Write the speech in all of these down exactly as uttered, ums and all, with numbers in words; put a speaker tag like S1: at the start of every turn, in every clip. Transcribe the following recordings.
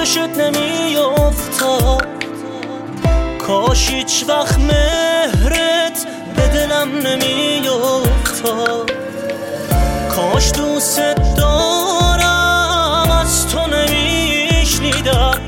S1: چشت نمیافتاد، کاش هیچ وقت مهرت به دلم نمیافتاد، کاش دوست دارم از تو نمیشنیدم،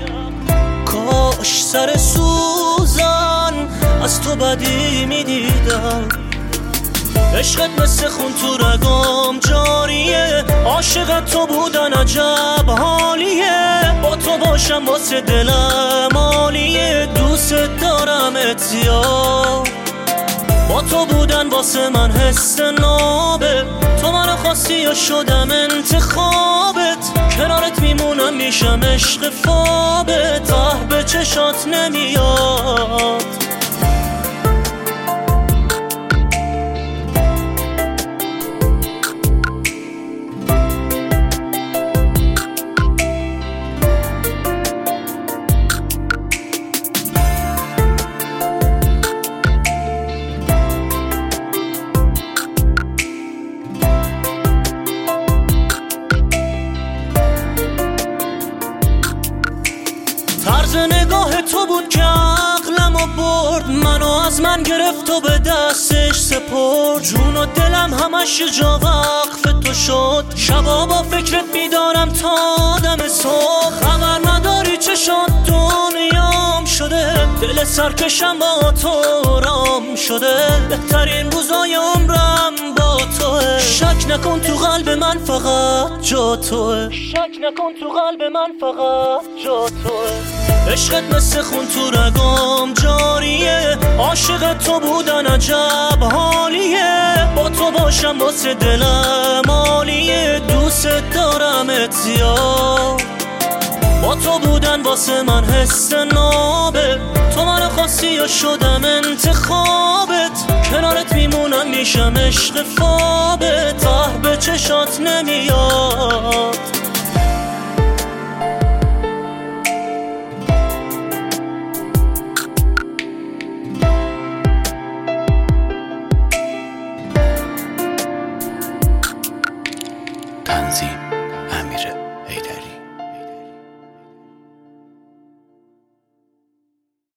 S1: کاش سر سوزن از تو بدی میدیدم. عشقت مثل خون تو رگام جاریه، عاشق تو بودن عجب حالیه، با تو باشم واسه دلم عالیه، دوست دارم اتیار، با تو بودن واسه من حس نابه، تو منو خواستی یا شدم انتخابت، کنارت میمونم میشم عشق فابت، ته به چشات نمیاد. طرز نگاه تو بود که عقلمو برد، منو از من گرفت و به دستش سپرد، جون و دلم همش یه جا وقف تو شد، شبا با فکرت بیدارم تا دم صبح، خبر نداری چشات دنیام شده، دل سرکشم با تو رام شده، بهترین روزای عمرم با توه، شک نکن تو قلب من فقط جا توه، شک نکن تو قلب من فقط جا توه. عشقت مثل خون تو رگام جاریه، عاشق تو بودن عجب حالیه، با تو باشم واسه دلم عالیه، دوست دارم اتیار، با تو بودن واسه من حس نابه، تو منو خواستی یا شدم انتخابت، کنارت میمونم میشم عشق فابت، ته به چشات نمیاد.